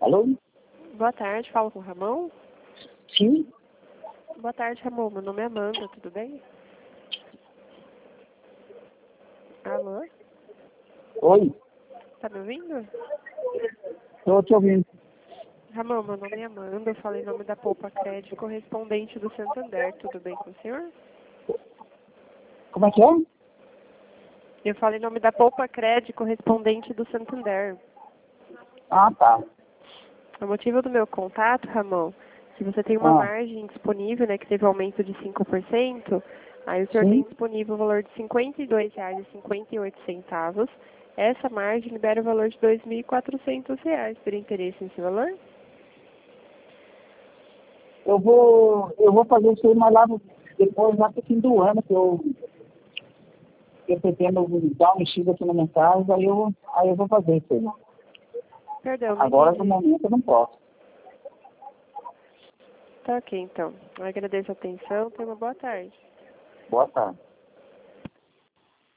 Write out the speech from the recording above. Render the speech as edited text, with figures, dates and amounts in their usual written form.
Alô? Boa tarde, falo com o Ramon? Sim? Boa tarde, Ramon. Meu nome é Amanda, tudo bem? Alô? Oi? Tá me ouvindo? Estou te ouvindo. Ramon, meu nome é Amanda, eu falei em nome da Poupa Crédito, correspondente do Santander, tudo bem com o senhor? Como é que é? Eu falei em nome da Poupa Crédito, correspondente do Santander. Ah, tá. O motivo do meu contato, Ramon, que você tem uma Ah, margem disponível, né, que teve aumento de 5%, aí o senhor tem sim? disponível o valor de R$ 52,58. Essa margem libera o valor de R$ 2.400. Teria interesse nesse valor? Eu vou fazer isso aí, mas lá depois, lá pro fim do ano, que eu pretendo dar uma mexida aqui na minha casa, aí eu vou fazer isso aí. Perdão, não Agora, no entendi. momento, eu não posso. Tá ok, então. Eu agradeço a atenção. Tenha uma boa tarde. Boa tarde.